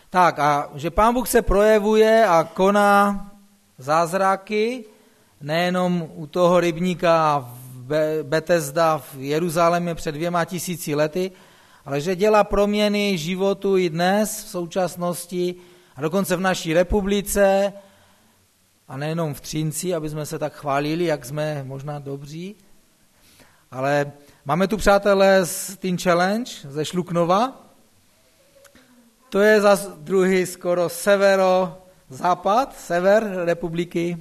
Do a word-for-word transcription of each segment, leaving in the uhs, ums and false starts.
Tak a že Pán Bůh se projevuje a koná zázraky, nejenom u toho rybníka v Betesda v Jeruzalémě před dvěma tisíci lety, ale že dělá proměny životu i dnes, v současnosti a dokonce v naší republice a nejenom v Třinci, aby jsme se tak chválili, jak jsme možná dobří, ale máme tu přátelé z Teen Challenge ze Šluknova. To je zase druhý skoro severo-západ, sever republiky.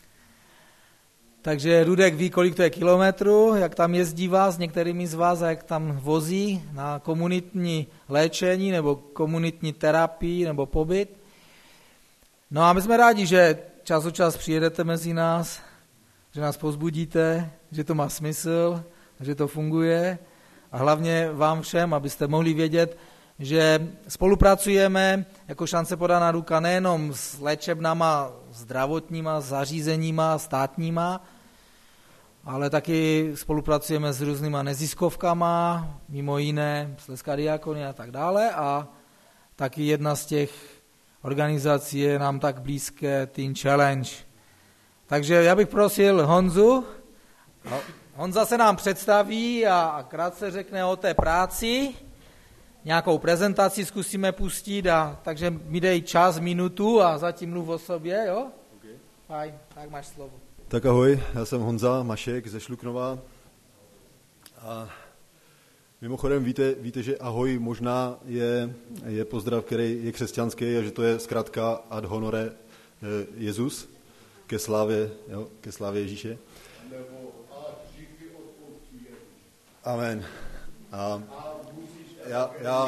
Takže Rudek ví, kolik to je kilometrů, jak tam jezdí vás, s některými z vás, a jak tam vozí na komunitní léčení nebo komunitní terapii nebo pobyt. No a my jsme rádi, že čas od čas přijedete mezi nás, že nás povzbudíte, že to má smysl, že to funguje a hlavně vám všem, abyste mohli vědět, že spolupracujeme jako Šance podaná ruka nejenom s léčebnama, zdravotníma zařízeníma, státníma, ale taky spolupracujeme s různýma neziskovkama, mimo jiné Slezská diakonie a tak dále, a taky jedna z těch organizací je nám tak blízké Teen Challenge. Takže já bych prosil Honzu, Honza se nám představí a krátce řekne o té práci, nějakou prezentaci zkusíme pustit, a takže mi dej čas, minutu a zatím mluv o sobě, jo? Okay. Fajn, tak máš slovo. Tak ahoj, já jsem Honza Mašek ze Šluknova a mimochodem víte, víte, že ahoj možná je, je pozdrav, který je křesťanský a že to je zkrátka ad honore Jezus, ke slávě, jo, ke slávě Ježíše. Amen. A já, já,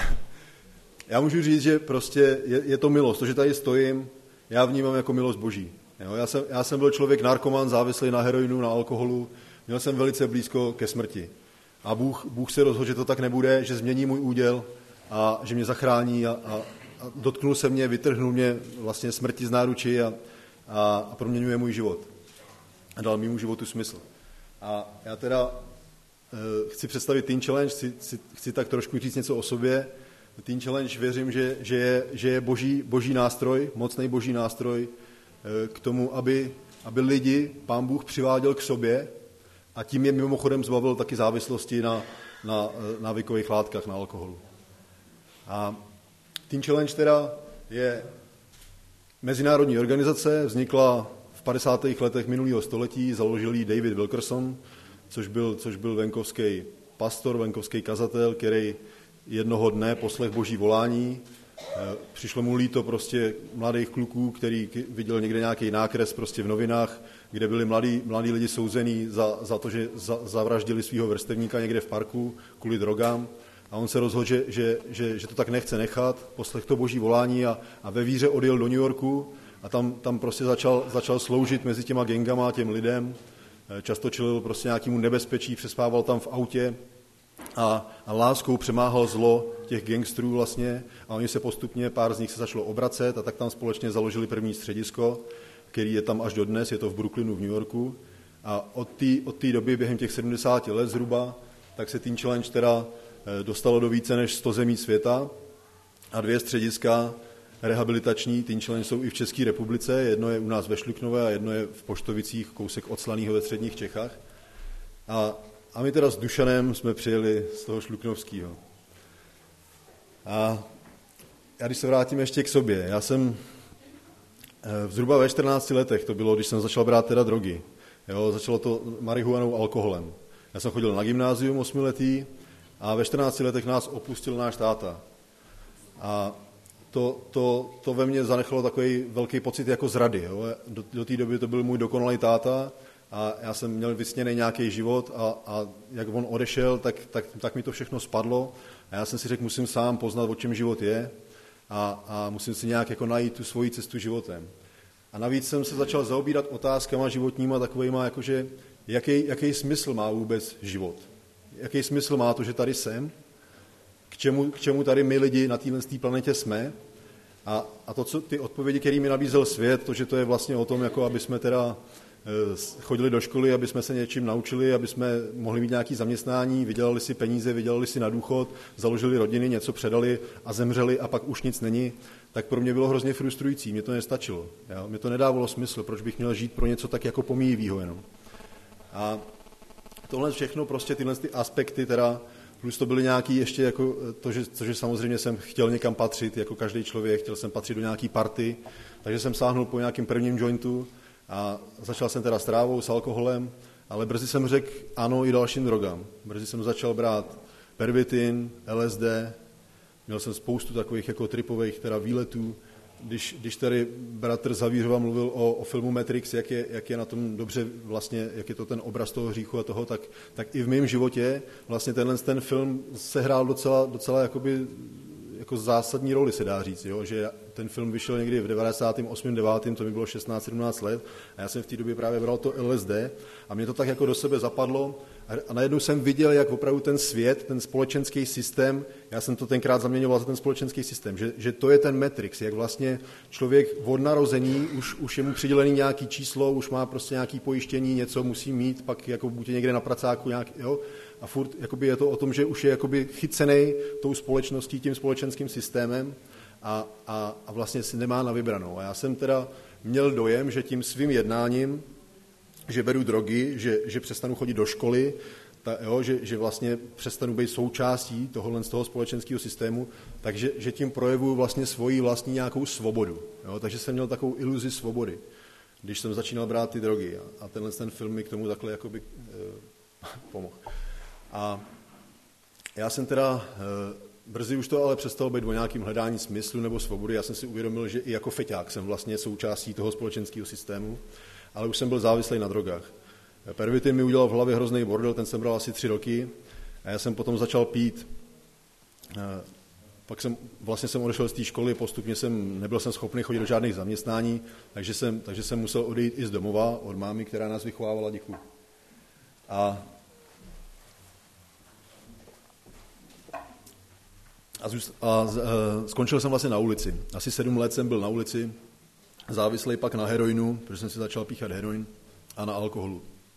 já můžu říct, že prostě je, je to milost. To, že tady stojím, já vnímám jako milost Boží. Jo, já, jsem, já jsem byl člověk narkoman, závislý na heroinu, na alkoholu, měl jsem velice blízko ke smrti. A Bůh, Bůh se rozhodl, že to tak nebude, že změní můj úděl a že mě zachrání a, a, a dotknul se mě, vytrhnul mě vlastně smrti z náručí a, a, a proměňuje můj život. A dal mému životu smysl. A já teda eh, chci představit Teen Challenge, chci, chci, chci tak trošku říct něco o sobě. Teen Challenge věřím, že, že je, že je boží, boží nástroj, mocný boží nástroj eh, k tomu, aby, aby lidi Pán Bůh přiváděl k sobě a tím je mimochodem zbavil taky závislosti na, na návykových látkách, na alkoholu. A Teen Challenge teda je mezinárodní organizace, vznikla v padesátých letech minulého století, založil ji David Wilkerson, což byl, což byl venkovský pastor, venkovský kazatel, který jednoho dne poslech boží volání. Přišlo mu líto prostě mladých kluků, který viděl někde nějaký nákres prostě v novinách, kde byli mladí, mladí lidi souzení za, za to, že za, zavraždili svého vrstevníka někde v parku kvůli drogám. A on se rozhodl, že, že, že, že to tak nechce nechat, poslech to boží volání a, a ve víře odjel do New Yorku a tam, tam prostě začal, začal sloužit mezi těma gangama, těm lidem. Často čelil prostě nějakému nebezpečí, přespával tam v autě a, a láskou přemáhal zlo těch gangstrů vlastně a oni se postupně, pár z nich se začalo obracet a tak tam společně založili první středisko, který je tam až dodnes, je to v Brooklynu v New Yorku. A od té od té doby, během těch sedmdesáti let zhruba, tak se Teen Challenge teda dostalo do více než sto zemí světa a dvě střediska rehabilitační Teen Challenge jsou i v České republice, jedno je u nás ve Šluknové a jedno je v Poštovicích, kousek od Slaného ve středních Čechách. A, a my teda s Dušanem jsme přijeli z toho šluknovského. A já když se vrátím ještě k sobě, já jsem zhruba ve čtrnácti letech, to bylo, když jsem začal brát teda drogy. Jo, začalo to marihuanou, alkoholem. Já jsem chodil na gymnázium osmiletý a ve čtrnácti letech nás opustil náš táta. A to, to, to ve mně zanechalo takový velký pocit jako zrady. Jo. Do, do té doby to byl můj dokonalý táta a já jsem měl vysněný nějaký život a, a jak on odešel, tak, tak, tak mi to všechno spadlo a já jsem si řekl, musím sám poznat, o čem život je a, a musím si nějak jako najít tu svoji cestu životem. A navíc jsem se začal zaobírat otázkama životníma takovejma, jakože jaký, jaký smysl má vůbec život. Jaký smysl má to, že tady jsem, k čemu, k čemu tady my lidi na téhle planetě jsme a, a to, co ty odpovědi, které mi nabízel svět, to, že to je vlastně o tom, jako aby jsme teda chodili do školy, aby jsme se něčím naučili, aby jsme mohli mít nějaké zaměstnání, vydělali si peníze, vydělali si na důchod, založili rodiny, něco předali a zemřeli a pak už nic není, tak pro mě bylo hrozně frustrující, mě to nestačilo. Jo? Mě to nedávalo smysl, proč bych měl žít pro něco tak jako pomíjivýho jenom. A tohle všechno, prostě tyhle ty aspekty, teda, plus to byly nějaký ještě jako to, že, to, že samozřejmě jsem chtěl někam patřit, jako každý člověk, chtěl jsem patřit do nějaký party, takže jsem sáhnul po nějakým prvním jointu a začal jsem teda s trávou, s alkoholem, ale brzy jsem řekl ano i dalším drogám. Brzy jsem začal brát pervitin, L S D, měl jsem spoustu takových jako tripových teda výletů. Když, když tady bratr Zavířova mluvil o, o filmu Matrix, jak je, jak je na tom dobře vlastně, jak je to ten obraz toho hříchu a toho, tak, tak i v mém životě vlastně tenhle ten film sehrál docela, docela jakoby, jako zásadní roli, se dá říct, jo? Že ten film vyšel někdy v devadesátém osmém devátém to mi bylo šestnáct sedmnáct let a já jsem v té době právě bral to L S D a mě to tak jako do sebe zapadlo a najednou jsem viděl, jak opravdu ten svět, ten společenský systém, já jsem to tenkrát zaměňoval za ten společenský systém, že, že to je ten Matrix, jak vlastně člověk od narození, už, už je mu přidělený nějaký číslo, už má prostě nějaký pojištění, něco musí mít, pak jako buď někde na pracáku nějak, jo, a furt jakoby je to o tom, že už je jakoby chycenej tou společností, tím společenským systémem a, a, a vlastně si nemá na vybranou. A já jsem teda měl dojem, že tím svým jednáním, že beru drogy, že, že přestanu chodit do školy, ta, jo, že, že vlastně přestanu být součástí tohohle z toho společenského systému, takže že tím projevuju vlastně svoji vlastní nějakou svobodu. Jo, takže jsem měl takovou iluzi svobody, když jsem začínal brát ty drogy. A, a tenhle ten film mi k tomu takhle jakoby eh, pomohl. A já jsem teda, eh, brzy už to ale přestalo být o nějakým hledání smyslu nebo svobody. Já jsem si uvědomil, že i jako feťák jsem vlastně součástí toho společenského systému, ale už jsem byl závislý na drogách. Pervitin mi udělal v hlavě hrozný bordel, ten jsem bral asi tři roky a já jsem potom začal pít. Pak jsem, vlastně jsem odešel z té školy, postupně jsem, nebyl jsem schopný chodit do žádných zaměstnání, takže jsem, takže jsem musel odejít i z domova od mámy, která nás vychovávala, děkuji. A, a, zůst, a, a skončil jsem vlastně na ulici. Asi sedm let jsem byl na ulici, závislý pak na heroinu, protože jsem si začal píchat heroin, a na alkoholu.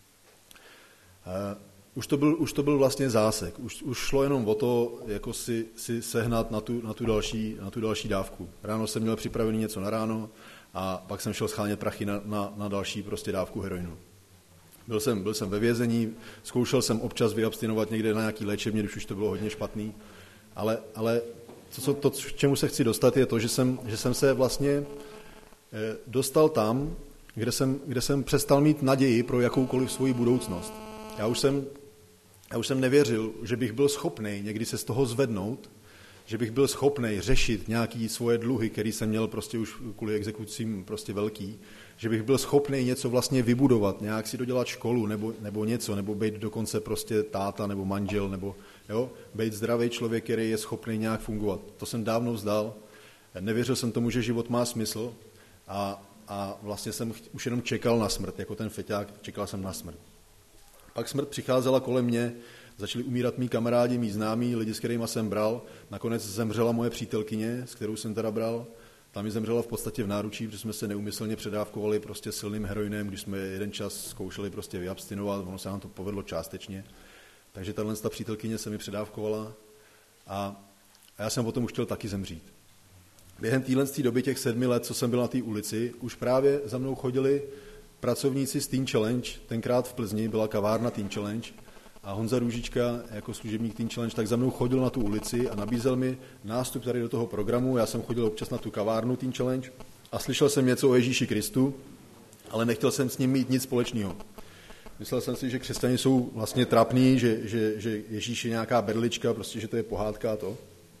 Uh, už, to byl, už to byl vlastně zásek. Už, už šlo jenom o to, jako si, si sehnat na tu, na, tu další, na tu další dávku. Ráno jsem měl připravený něco na ráno a pak jsem šel schánět prachy na, na, na další prostě dávku heroinu. Byl jsem, byl jsem ve vězení, zkoušel jsem občas vyabstinovat někde na nějaký léčebně, když už to bylo hodně špatný, ale, ale to, co, to, k čemu se chci dostat, je to, že jsem, že jsem se vlastně dostal tam, kde jsem, kde jsem přestal mít naději pro jakoukoliv svoji budoucnost. Já už jsem, já už jsem nevěřil, že bych byl schopný někdy se z toho zvednout, že bych byl schopný řešit nějaké svoje dluhy, které jsem měl prostě už kvůli exekucím prostě velký, že bych byl schopný něco vlastně vybudovat, nějak si dodělat školu nebo, nebo něco, nebo být dokonce prostě táta nebo manžel, nebo jo, být zdravý člověk, který je schopný nějak fungovat. To jsem dávno vzdal. Nevěřil jsem tomu, že život má smysl a A vlastně jsem už jenom čekal na smrt, jako ten feťák, čekal jsem na smrt. Pak smrt přicházela kolem mě, začali umírat mý kamarádi, mý známí, lidi, s kterými jsem bral. Nakonec zemřela moje přítelkyně, s kterou jsem teda bral. Ta mi zemřela v podstatě v náručí, protože jsme se neumyslně předávkovali prostě silným heroinem, když jsme jeden čas zkoušeli prostě vyabstinovat, ono se nám to povedlo částečně. Takže tahle ta přítelkyně se mi předávkovala a, a já jsem potom už chtěl taky zemřít. Během téhle doby těch sedmi let, co jsem byl na té ulici, už právě za mnou chodili pracovníci z Teen Challenge, tenkrát v Plzni byla kavárna Teen Challenge a Honza Růžička jako služebník Teen Challenge tak za mnou chodil na tu ulici a nabízel mi nástup tady do toho programu. Já jsem chodil občas na tu kavárnu Teen Challenge a slyšel jsem něco o Ježíši Kristu, ale nechtěl jsem s ním mít nic společného. Myslel jsem si, že křesťané jsou vlastně trapní, že, že, že Ježíš je nějaká berlička, prostě, že to je pohádka a to.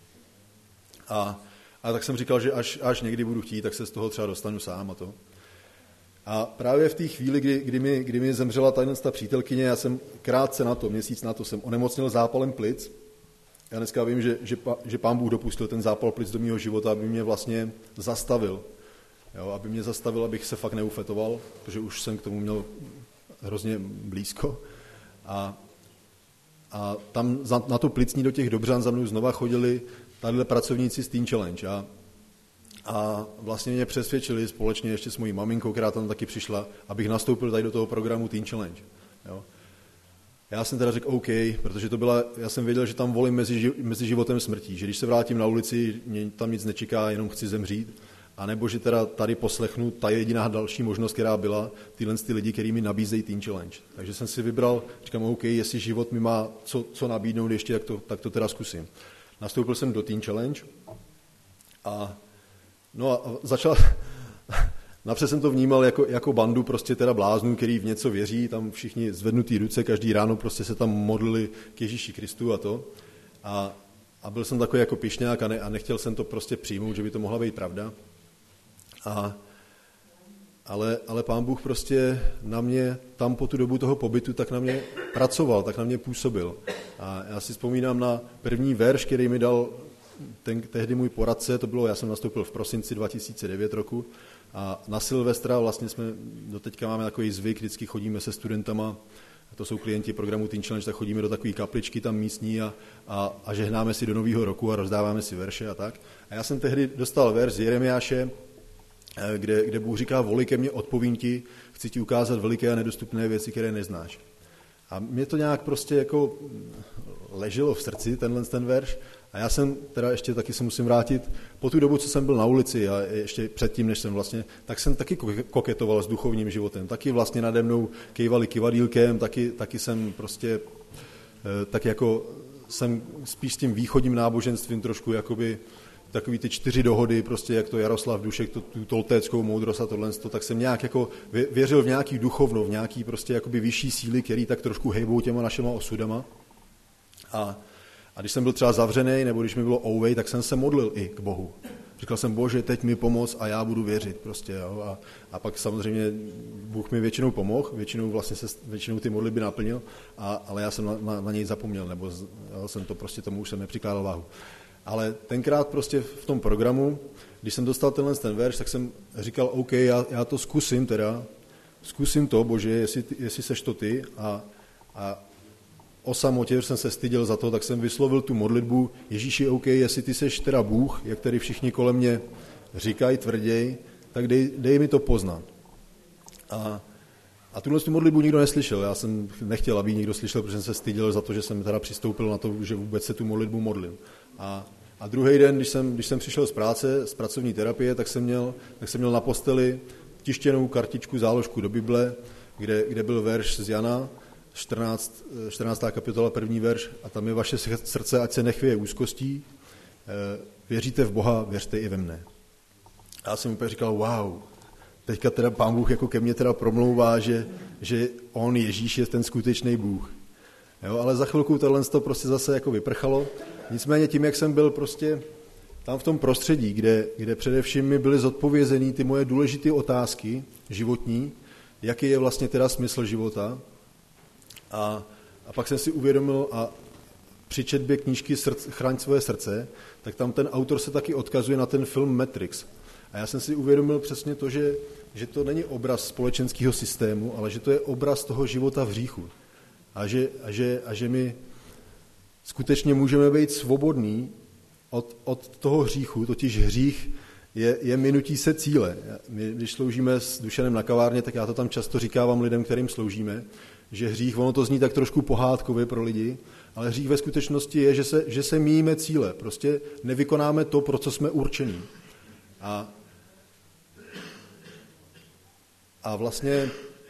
A A tak jsem říkal, že až, až někdy budu chtít, tak se z toho třeba dostanu sám a to. A právě v té chvíli, kdy, kdy, mi, kdy mi zemřela ta přítelkyně, já jsem krátce na to, měsíc na to, jsem onemocněl zápalem plic. Já dneska vím, že, že, že Pán Bůh dopustil ten zápal plic do mého života, aby mě vlastně zastavil. Jo, aby mě zastavil, abych se fakt neufetoval, protože už jsem k tomu měl hrozně blízko. A, a tam za, na to plicní do těch Dobřan za mnou znova chodili tadyhle pracovníci z Teen Challenge. A, A vlastně mě přesvědčili společně ještě s mojí maminkou, která tam taky přišla, abych nastoupil tady do toho programu Teen Challenge. Jo. Já jsem teda řekl OK, protože to byla, já jsem věděl, že tam volím mezi, mezi životem a smrtí, že když se vrátím na ulici, mě tam nic nečeká, jenom chci zemřít, anebo že teda tady poslechnu ta jediná další možnost, která byla, tyhle ty lidi, který mi nabízejí Teen Challenge. Takže jsem si vybral, říkám OK, jestli život mi má co, co nabídnout ještě, tak to, tak to teda zkusím. Nastoupil jsem do Teen Challenge a no a začal, napřed jsem to vnímal jako, jako bandu prostě teda bláznů, který v něco věří, tam všichni zvednutý ruce, každý ráno prostě se tam modlili k Ježíši Kristu a to. A, a byl jsem takový jako pyšňák a, ne, a nechtěl jsem to prostě přijmout, že by to mohla být pravda. A, ale, ale Pán Bůh prostě na mě, tam po tu dobu toho pobytu, tak na mě pracoval, tak na mě působil. A já si vzpomínám na první verš, který mi dal ten, tehdy můj poradce, to bylo, já jsem nastoupil v prosinci dva tisíce devět roku a na Silvestra vlastně jsme, doteďka máme takový zvyk, vždycky chodíme se studentama, to jsou klienti programu Teen Challenge, tak chodíme do takové kapličky tam místní a, a, a žehnáme si do nového roku a rozdáváme si verše a tak. A já jsem tehdy dostal verš z Jeremiáše, kde, kde Bůh říká, voli ke mně, odpovím ti, chci ti ukázat veliké a nedostupné věci, které neznáš. A mě to nějak prostě jako leželo v srdci, tenhle ten verš. A já jsem, teda ještě taky se musím vrátit, po tu dobu, co jsem byl na ulici a ještě předtím, než jsem vlastně, tak jsem taky koketoval s duchovním životem. Taky vlastně nade mnou kejvali kivadýlkem, taky, taky jsem prostě, tak jako jsem spíš s tím východním náboženstvím trošku jakoby takový ty čtyři dohody, prostě jak to Jaroslav Dušek, to, tu toltéckou moudrost a tohle, tak jsem nějak jako věřil v nějaký duchovno, v nějaký prostě jakoby vyšší síly, který tak trošku hejbou těma našima osudama. A, a když jsem byl třeba zavřený, nebo když mi bylo ouvej, tak jsem se modlil i k Bohu. Říkal jsem, Bože, teď mi pomoz a já budu věřit prostě. Jo? A, a pak samozřejmě Bůh mi většinou pomohl, většinou vlastně se, většinou ty modlitby naplnil, a, ale já jsem na, na, na něj zapomněl, nebo jo, jsem to prostě tomu už jsem nepřikládal váhu. Ale tenkrát prostě v tom programu, když jsem dostal tenhle ten verš, tak jsem říkal, OK, já, já to zkusím teda, zkusím to, Bože, jestli, jestli seš to ty. A, a o samotě, že jsem se styděl za to, tak jsem vyslovil tu modlitbu, Ježíši, OK, jestli ty seš teda Bůh, jak tady všichni kolem mě říkají, tvrději, tak dej, dej mi to poznat. A, a tuhle tu modlitbu nikdo neslyšel, já jsem nechtěl, aby někdo slyšel, protože jsem se styděl za to, že jsem teda přistoupil na to, že vůbec se tu modlitbu modlil. A, a druhý den, když jsem, když jsem přišel z práce, z pracovní terapie, tak jsem měl, tak jsem měl na posteli tištěnou kartičku, záložku do Bible, kde, kde byl verš z Jana, čtrnáctá kapitola, první verš, a tam je vaše srdce, ať se nechvěje úzkostí, věříte v Boha, věřte i ve mne. A já jsem úplně říkal, wow, teďka teda Pán Bůh jako ke mně teda promlouvá, že, že on, Ježíš, je ten skutečný Bůh. Jo, ale za chvilku tohle to prostě zase jako vyprchalo. Nicméně tím, jak jsem byl prostě tam v tom prostředí, kde, kde především mi byly zodpovězeny ty moje důležité otázky životní, jaký je vlastně teda smysl života. A, a pak jsem si uvědomil a při četbě knížky srdc, Chraň svoje srdce, tak tam ten autor se taky odkazuje na ten film Matrix. A já jsem si uvědomil přesně to, že, že to není obraz společenského systému, ale že to je obraz toho života v hříchu. A že, a že, a že my skutečně můžeme být svobodní od, od toho hříchu, totiž hřích je, je minutí se cíle. My, když sloužíme s Dušanem na kavárně, tak já to tam často říkávám lidem, kterým sloužíme, že hřích, ono to zní tak trošku pohádkově pro lidi, ale hřích ve skutečnosti je, že se, že se míjíme cíle, prostě nevykonáme to, pro co jsme určení. A, a vlastně e,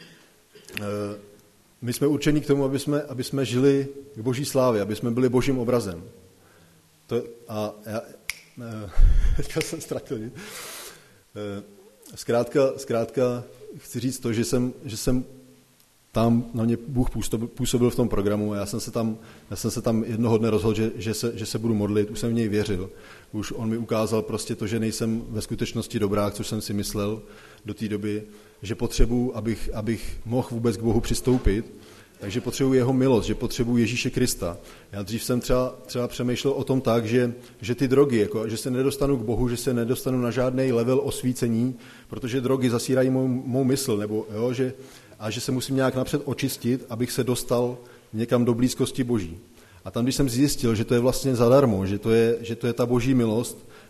my jsme určení k tomu, aby jsme, aby jsme žili k Boží slávě, aby jsme byli Božím obrazem. To, a já, e, teďka jsem ztratil. E, zkrátka, zkrátka chci říct to, že jsem, že jsem tam na mě Bůh působil v tom programu a já jsem se tam, já jsem se tam jednoho dne rozhodl, že, že, se, že se budu modlit, už jsem v něj věřil. Už on mi ukázal prostě to, že nejsem ve skutečnosti dobrák, což jsem si myslel do té doby, že potřebuji, abych, abych mohl vůbec k Bohu přistoupit, takže potřebuji jeho milost, že potřebuji Ježíše Krista. Já dřív jsem třeba, třeba přemýšlel o tom tak, že, že ty drogy, jako, že se nedostanu k Bohu, že se nedostanu na žádný level osvícení, protože drogy zasírají mou, mou mysl, nebo jo, že a že se musím nějak napřed očistit, abych se dostal někam do blízkosti Boží. A tam, když jsem zjistil, že to je vlastně zadarmo, že to je, že to je ta Boží milost,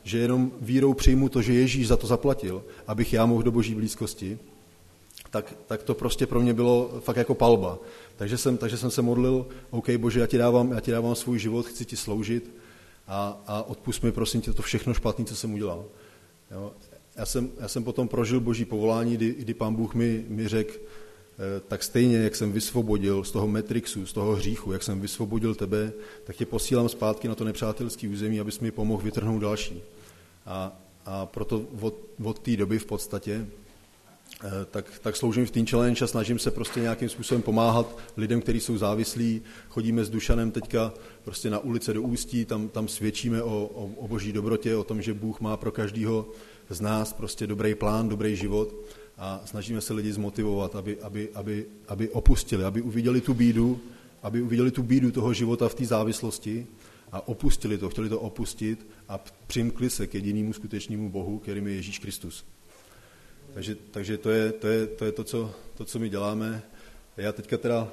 že jenom vírou přijmu to, že Ježíš za to zaplatil, abych já mohl do boží blízkosti, tak, tak to prostě pro mě bylo fakt jako palba. Takže jsem, takže jsem se modlil, OK, Bože, já ti dávám, já ti dávám svůj život, chci ti sloužit a, a odpusť mi, prosím tě, to všechno špatné, co jsem udělal. Jo? Já, jsem, já jsem potom prožil boží povolání, kdy, kdy pán Bůh mi, mi řekl, tak stejně, jak jsem vysvobodil z toho matrixu, z toho hříchu, jak jsem vysvobodil tebe, tak tě posílám zpátky na to nepřátelské území, abys mi pomohl vytrhnout další. A, a proto od, od té doby v podstatě tak, tak sloužím v Teen Challenge a snažím se prostě nějakým způsobem pomáhat lidem, kteří jsou závislí. Chodíme s Dušanem teďka prostě na ulice do Ústí, tam, tam svědčíme o, o, o boží dobrotě, o tom, že Bůh má pro každého z nás prostě dobrý plán, dobrý život a snažíme se lidi zmotivovat, aby, aby, aby, aby opustili, aby uviděli tu bídu, aby uviděli tu bídu toho života v té závislosti a opustili to, chtěli to opustit a přimkli se k jedinému skutečnému Bohu, kterým je Ježíš Kristus. Takže, takže to je to, je, to, je to, co, to, co my děláme. Já teďka teda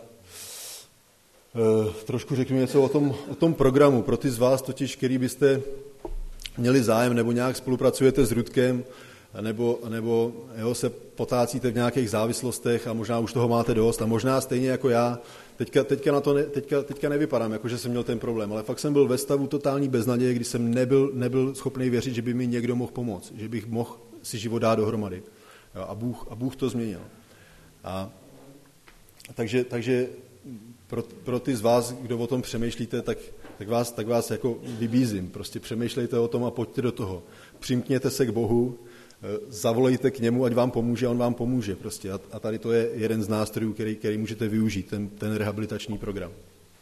e, trošku řeknu něco o tom, o tom programu. Pro ty z vás totiž, který byste měli zájem nebo nějak spolupracujete s Rudkem, nebo, nebo jo, se potácíte v nějakých závislostech a možná už toho máte dost a možná stejně jako já, teďka, teďka, na to ne, teďka, teďka nevypadám, jako že jsem měl ten problém, ale fakt jsem byl ve stavu totální beznaděje, kdy jsem nebyl, nebyl schopný věřit, že by mi někdo mohl pomoct, že bych mohl si život dát dohromady. Jo, a, Bůh, a Bůh to změnil. A, takže takže pro, pro ty z vás, kdo o tom přemýšlíte, tak, tak, vás, tak vás jako vybízím. Prostě přemýšlejte o tom a pojďte do toho. Přimkněte se k Bohu, zavolejte k němu, ať vám pomůže, on vám pomůže. Prostě. A, a tady to je jeden z nástrojů, který, který můžete využít, ten, ten rehabilitační program.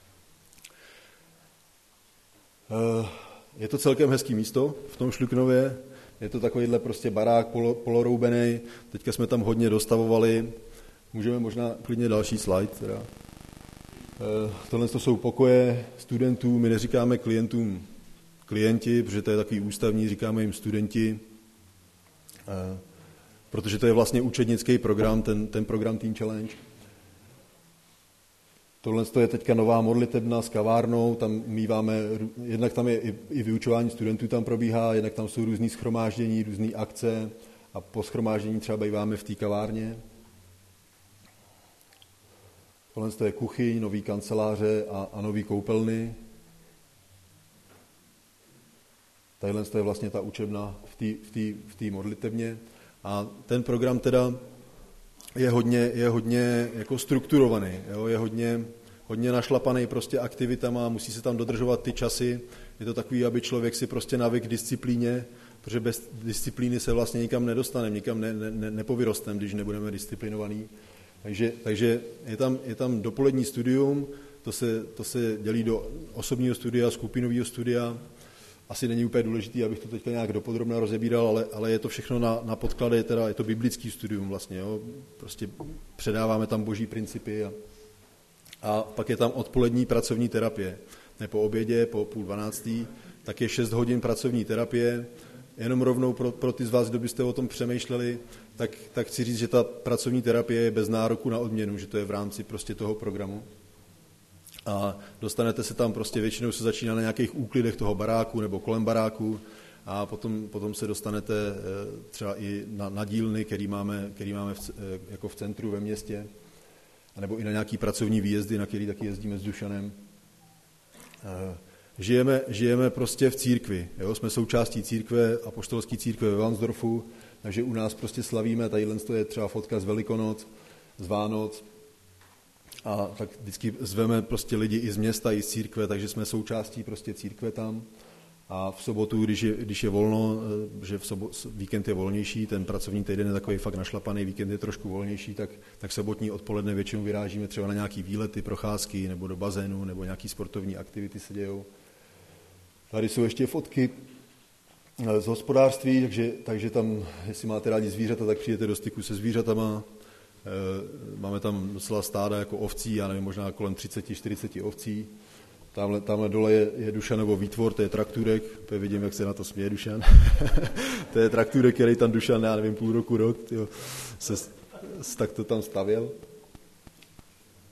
Je to celkem hezký místo v tom Šluknově. Je to takovýhle prostě barák polo, poloroubený. Teďka jsme tam hodně dostavovali. Můžeme možná klidně další slide. Teda. Tohle to jsou pokoje studentů. My neříkáme klientům klienti, protože to je takový ústavní, říkáme jim studenti. Protože to je vlastně učednický program, ten, ten program Teen Challenge. Tohle je teďka nová modlitebna s kavárnou, tam míváme, jednak tam je i, i vyučování studentů tam probíhá, jednak tam jsou různý shromáždění, různé akce a po shromáždění třeba býváme v té kavárně. Tohle je kuchyň, nový kanceláře a, a nový koupelny. Tadyhle je vlastně ta učebna v té modlitebně. A ten program teda je hodně, je hodně jako strukturovaný, jo? Je hodně, hodně našlapaný prostě aktivitama, musí se tam dodržovat ty časy. Je to takový, aby člověk si prostě navyk disciplíně, protože bez disciplíny se vlastně nikam nedostaneme, nikam ne, ne, nepovyrostem, když nebudeme disciplinovaní. Takže, takže je, tam, je tam dopolední studium, to se, to se dělí do osobního studia, skupinového studia. Asi není úplně důležitý, abych to teďka nějak dopodrobně rozebíral, ale, ale je to všechno na, na podklade, teda je to biblický studium vlastně, jo? Prostě předáváme tam boží principy a, a pak je tam odpolední pracovní terapie. Ne po obědě, po půl dvanáctý, tak je šest hodin pracovní terapie. Jenom rovnou pro, pro ty z vás, kdo byste o tom přemýšleli, tak, tak chci říct, že ta pracovní terapie je bez nároku na odměnu, že to je v rámci prostě toho programu. A dostanete se tam prostě, většinou se začíná na nějakých úklidech toho baráku nebo kolem baráku a potom, potom se dostanete třeba i na, na dílny, který máme, který máme v, jako v centru ve městě, nebo i na nějaký pracovní výjezdy, na který taky jezdíme s Dušanem. Žijeme, žijeme prostě v církvi, jo? Jsme součástí církve, apoštolské církve ve Vansdorfu, takže u nás prostě slavíme, tadyhle je třeba fotka z Velikonoc, z Vánoc, a tak vždycky zveme prostě lidi i z města, i z církve, takže jsme součástí prostě církve tam. A v sobotu, když je, když je volno, že v sobot, víkend je volnější, ten pracovní týden je takový fakt našlapaný, víkend je trošku volnější, tak, tak sobotní odpoledne většinou vyrážíme třeba na nějaký výlety, procházky, nebo do bazénu, nebo nějaký sportovní aktivity se dějou. Tady jsou ještě fotky z hospodářství, takže, takže tam, jestli máte rádi zvířata, tak přijete do styku se zvířatama. Máme tam docela stáda jako ovcí, já nevím, možná kolem třicet čtyřicet ovcí. Tamhle, tamhle dole je, je Dušanovo výtvor, to je traktůrek, to vidím, jak se na to směje Dušan. To je traktůrek, který tam Dušan, já nevím, půl roku, rok, jo, se tak to tam stavěl.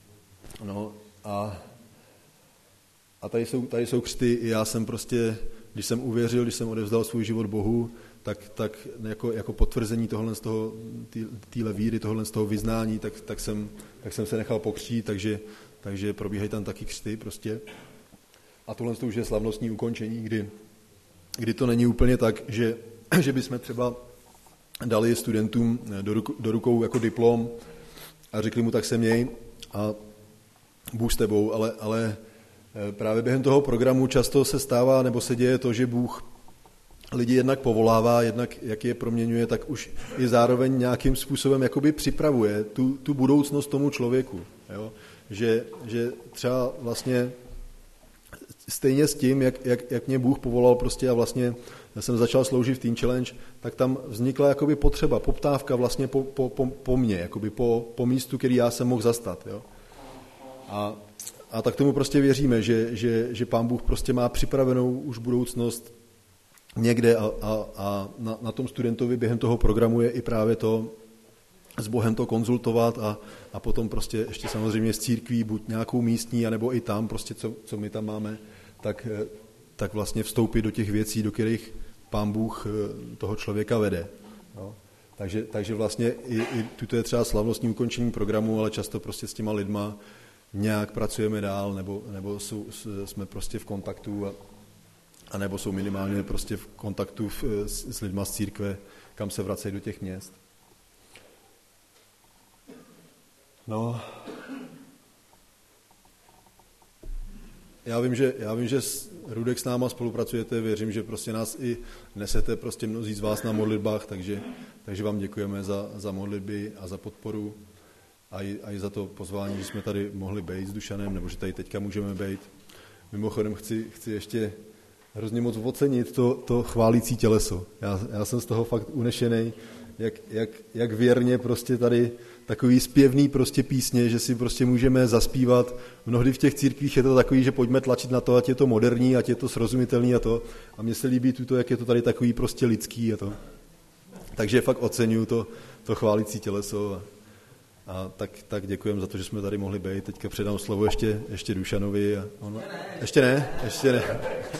No a, a tady jsou, tady jsou křty, já jsem prostě když jsem uvěřil, když jsem odevzdal svůj život Bohu, tak, tak jako, jako potvrzení tohle z toho, téhle víry, tohle z toho vyznání, tak, tak, jsem, tak jsem se nechal pokřtít, takže, takže probíhají tam taky křty prostě. A tohle to už je slavnostní ukončení, kdy, kdy to není úplně tak, že, že bychom třeba dali studentům do, ruku, do rukou jako diplom a řekli mu, tak se měj a Bůh s tebou, ale, ale právě během toho programu často se stává, nebo se děje to, že Bůh lidi jednak povolává, jednak jak je proměňuje, tak už i zároveň nějakým způsobem jakoby připravuje tu, tu budoucnost tomu člověku. Jo? Že, že třeba vlastně stejně s tím, jak, jak, jak mě Bůh povolal prostě a vlastně já jsem začal sloužit v Teen Challenge, tak tam vznikla jakoby potřeba, poptávka vlastně po, po, po, po mně, jakoby po, po místu, který já jsem mohl zastat. Jo? A, a tak tomu prostě věříme, že, že, že Pán Bůh prostě má připravenou už budoucnost někde a, a, a na, na tom studentovi během toho programu je i právě to s Bohem to konzultovat a, a potom prostě ještě samozřejmě s církví, buď nějakou místní, anebo i tam, prostě co, co my tam máme, tak, tak vlastně vstoupit do těch věcí, do kterých Pán Bůh toho člověka vede. No. Takže, takže vlastně i, i tuto je třeba slavnostní ukončení programu, ale často prostě s těma lidma nějak pracujeme dál, nebo, nebo jsou, jsme prostě v kontaktu a, a nebo jsou minimálně prostě v kontaktu v, s, s lidma z církve, kam se vracejí do těch měst. No, já vím, že, já vím, že Rudek s náma spolupracujete, věřím, že prostě nás i nesete prostě mnozí z vás na modlitbách, takže, takže vám děkujeme za, za modlitby a za podporu a i, a i za to pozvání, že jsme tady mohli být s Dušanem, nebo že tady teďka můžeme být. Mimochodem chci, chci ještě hrozně moc ocenit to, to chválící těleso. Já, já jsem z toho fakt unešený, jak, jak, jak věrně prostě tady takový zpěvný prostě písně, že si prostě můžeme zaspívat. Mnohdy v těch církvích je to takový, že pojďme tlačit na to, ať je to moderní, ať je to srozumitelný a to. A mně se líbí tuto, jak je to tady takový prostě lidský a to. Takže fakt oceňuju to, to chválící těleso. A, a tak, tak děkujem za to, že jsme tady mohli být. Teďka předám slovo ještě, ještě Dušanovi. A on... Ještě ne, ještě ne.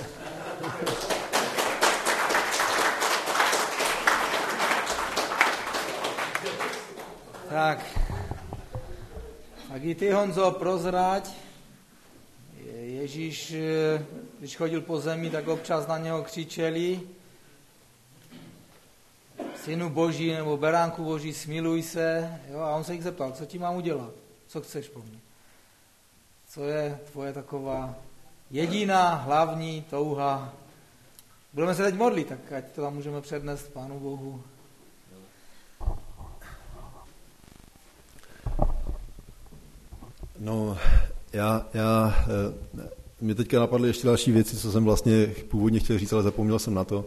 Tak, tak i ty, Honzo, prozrať. Ježíš, když chodil po zemi, tak občas na něho křičeli: Synu Boží nebo Beránku Boží, smiluj se. Jo, a on se jich zeptal, co ti mám udělat? Co chceš po mně? Co je tvoje taková jediná hlavní touha? Budeme se teď modlit, tak ať to tam můžeme přednést Pánu Bohu. No, já, já, mě teďka napadly ještě další věci, co jsem vlastně původně chtěl říct, ale zapomněl jsem na to.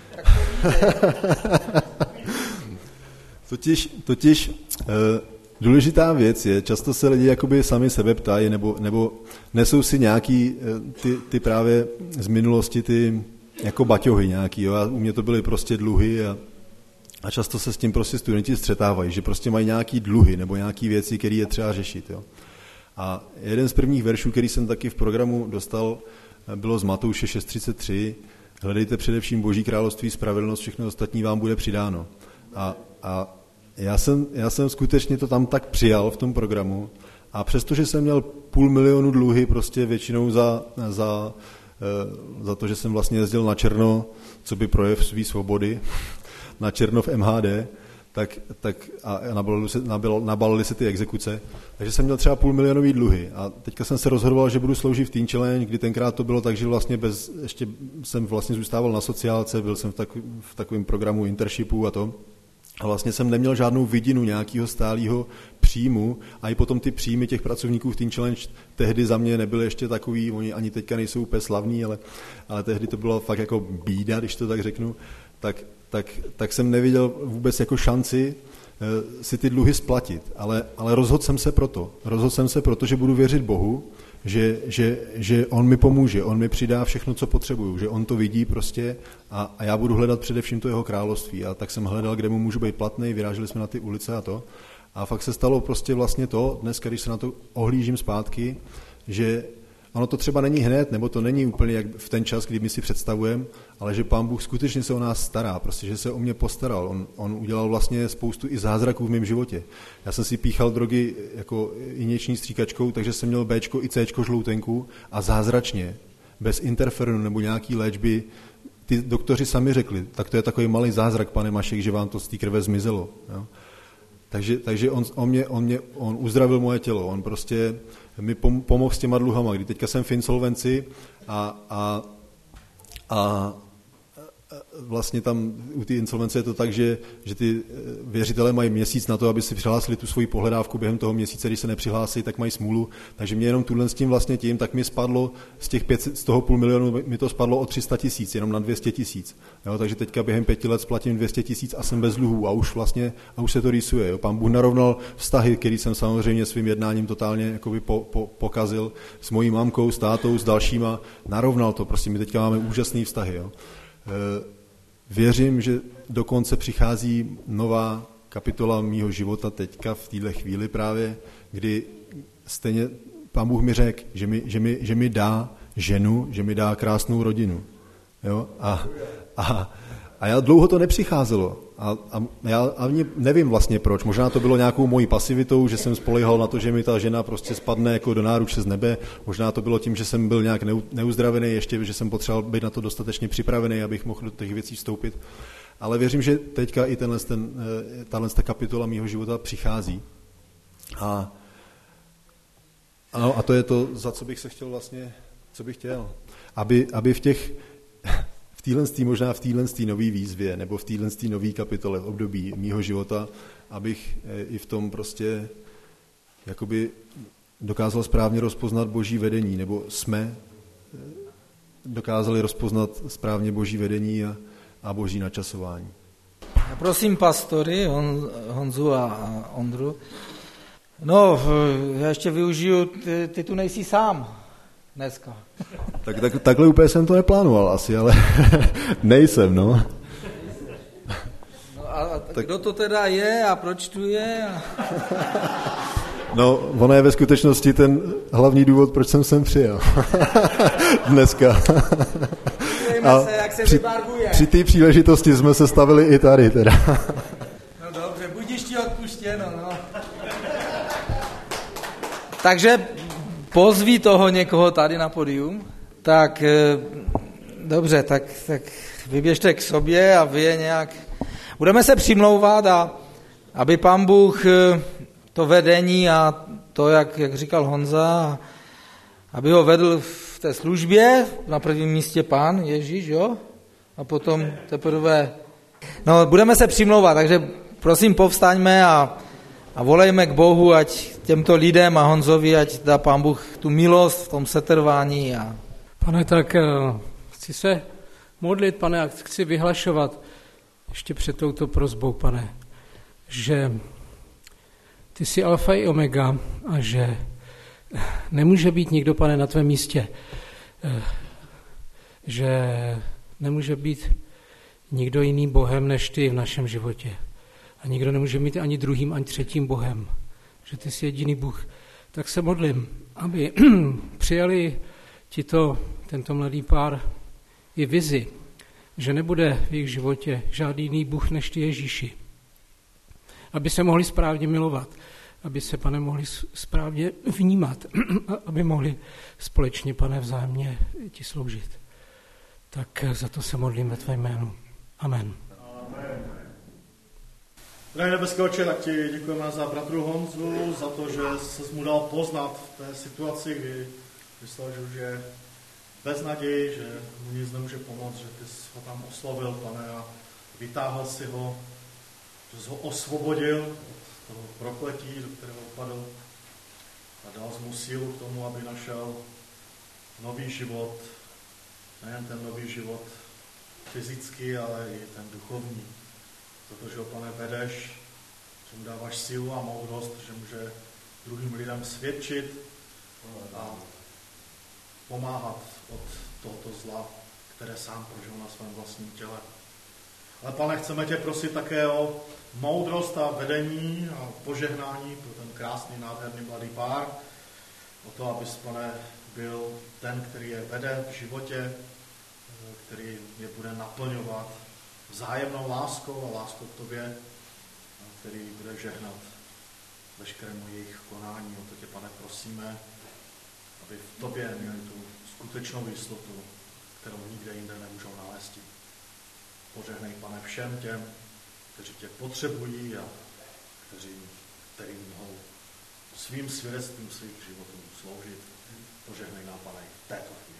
totiž, totiž důležitá věc je, často se lidi jakoby sami sebe ptají, nebo, nebo nesou si nějaký ty, ty právě z minulosti ty jako baťohy nějaký, jo, a u mě to byly prostě dluhy a, a často se s tím prostě studenti střetávají, že prostě mají nějaký dluhy nebo nějaký věci, které je třeba řešit, jo. A jeden z prvních veršů, který jsem taky v programu dostal, bylo z Matouše šest třicet tři. Hledejte především Boží království, spravedlnost, všechno ostatní vám bude přidáno. A, a já, jsem, já jsem skutečně to tam tak přijal v tom programu a přestože jsem měl půl milionu dluhy prostě většinou za, za, za to, že jsem vlastně jezdil na černo, co by projev své svobody, na černo v M H D, tak, tak a nabalili se, nabalili se ty exekuce. Takže jsem měl třeba půl milionový dluhy a teďka jsem se rozhodoval, že budu sloužit v Teen Challenge, kdy tenkrát to bylo tak, že vlastně bez, ještě jsem vlastně zůstával na sociálce, byl jsem v, tak, v takovém programu internshipu a to. A vlastně jsem neměl žádnou vidinu nějakého stálého příjmu a i potom ty příjmy těch pracovníků v Teen Challenge tehdy za mě nebyly ještě takový, oni ani teďka nejsou úplně slavní, ale, ale tehdy to bylo fakt jako bída, když to tak řeknu, tak, tak, tak jsem neviděl vůbec jako šanci si ty dluhy splatit, ale, ale rozhodl jsem se proto. Rozhodl jsem se proto, že budu věřit Bohu, že, že, že on mi pomůže, on mi přidá všechno, co potřebuju, že on to vidí prostě a, a já budu hledat především to jeho království. A tak jsem hledal, kde mu můžu být platný, vyráželi jsme na ty ulice a to. A fakt se stalo prostě vlastně to, dneska, když se na to ohlížím zpátky, že ono to třeba není hned, nebo to není úplně jak v ten čas, kdy my si představujeme, ale že Pán Bůh skutečně se o nás stará, prostě, že se o mě postaral. On, on udělal vlastně spoustu i zázraků v mém životě. Já jsem si píchal drogy jako injekční stříkačkou, takže jsem měl Bčko i Cčko žloutenku a zázračně, bez interferonu nebo nějaký léčby, ty doktoři sami řekli, tak to je takový malý zázrak, pane Mašek, že vám to z té krve zmizelo. Jo? Takže, takže on, on, mě, on, mě, on uzdravil moje tělo, on prostě mi pomohl s těma dluhama, kdy teďka jsem v insolvenci a, a, a vlastně tam u té insolvence je to tak, že, že ty věřitelé mají měsíc na to, aby si přihlásili tu svoji pohledávku během toho měsíce, když se nepřihlásí, tak mají smůlu. Takže mě jenom tuhle s tím vlastně tím, tak mi spadlo z těch pět, z toho půl milionu, mi to spadlo o tři sta tisíc, jenom na dvě stě tisíc. Takže teďka během pěti let splatím dvě stě tisíc a jsem bez dluhů a už vlastně a už se to rýsuje. Jo. Pán Bůh narovnal vztahy, který jsem samozřejmě svým jednáním totálně jakoby po, po, pokazil s mojí mamkou, s tátou, s dalšíma. Narovnal to, prostě my teďka máme úžasný vztahy. Jo. Věřím, že dokonce přichází nová kapitola mýho života teďka v této chvíli právě, kdy stejně Pán Bůh mi řekl, že mi, že mi, že mi dá ženu, že mi dá krásnou rodinu. Jo? A, a, a já dlouho to nepřicházelo. A, a já ani nevím vlastně proč. Možná to bylo nějakou mojí pasivitou, že jsem spolehal na to, že mi ta žena prostě spadne jako do náruče z nebe. Možná to bylo tím, že jsem byl nějak neuzdravený, ještě, že jsem potřeboval být na to dostatečně připravený, abych mohl do těch věcí vstoupit. Ale věřím, že teďka i tenhle, ten, tahle kapitola mýho života přichází. A, ano, a to je to, za co bych se chtěl vlastně, co bych chtěl. Aby, aby v těch... v téhle, možná v téhle nové výzvě nebo v téhle nové kapitole v období mýho života, abych i v tom prostě jakoby dokázal správně rozpoznat Boží vedení, nebo jsme dokázali rozpoznat správně Boží vedení a, a Boží načasování. Já prosím pastory Hon, Honzu a, a Ondru. No, já ještě využiju, ty, ty tu nejsi sám dneska. Tak, tak, takhle úplně jsem to neplánoval asi, ale nejsem, no. No a tak kdo to teda je a proč tu je? A... No, ono je ve skutečnosti ten hlavní důvod, proč jsem sem přijel. Dneska. A se, jak se při, při té příležitosti jsme se stavili i tady teda. No dobře, budíš ti odpuštěno, no. Takže pozví toho někoho tady na pódium, tak dobře, tak, tak vyběžte k sobě a vy je nějak... Budeme se přimlouvat, a aby Pán Bůh to vedení a to, jak, jak říkal Honza, aby ho vedl v té službě, na prvním místě Pán Ježíš, jo? A potom teprve... No, budeme se přimlouvat, takže prosím povstaňme a, a volejme k Bohu, ať těmto lidem a Honzovi, ať dá Pán Bůh tu milost v tom setrvání. A... Pane, tak chci se modlit, pane, a chci vyhlašovat ještě před touto prosbou, pane, že ty jsi alfa i omega a že nemůže být nikdo, pane, na tvém místě, že nemůže být nikdo jiný Bohem než ty v našem životě. A nikdo nemůže mít ani druhým, ani třetím Bohem, že ty jsi jediný Bůh. Tak se modlím, aby přijali tito, tento mladý pár i vizi, že nebude v jejich životě žádný jiný Bůh než ty Ježíši. Aby se mohli správně milovat, aby se, pane, mohli správně vnímat, aby mohli společně, pane, vzájemně ti sloužit. Tak za to se modlím ve tvém jménu. Amen. Amen. Drahý nebeský Otče, tak ti děkujeme za bratru Honzu, za to, že ses mu dal poznat v té situaci, kdy myslel, že už je bez naději, že mu nic nemůže pomoct, že ty jsi ho tam oslovil, pane, a vytáhl si ho, že jsi ho osvobodil od toho prokletí, do kterého upadl, a dal jsi mu sílu k tomu, aby našel nový život, nejen ten nový život fyzický, ale i ten duchovní. Protože ho, pane, vedeš, že mu dáváš sílu a moudrost, že může druhým lidem svědčit a pomáhat od tohoto zla, které sám prožil na svém vlastním těle. Ale, pane, chceme tě prosit také o moudrost a vedení a požehnání pro ten krásný, nádherný mladý pár, o to, abys, pane, byl ten, který je vede v životě, který je bude naplňovat vzájemnou láskou a láskou k tobě, který bude žehnat veškerému jejich konání. O to tě, Pane, prosíme, aby v tobě měli tu skutečnou jistotu, kterou nikde jinde nemůžou nalézt. Požehnej, Pane, všem těm, kteří tě potřebují a kteří, kterým mohou svým svědectvím svých životů sloužit. Požehnej nám, Pane, v této chvíli.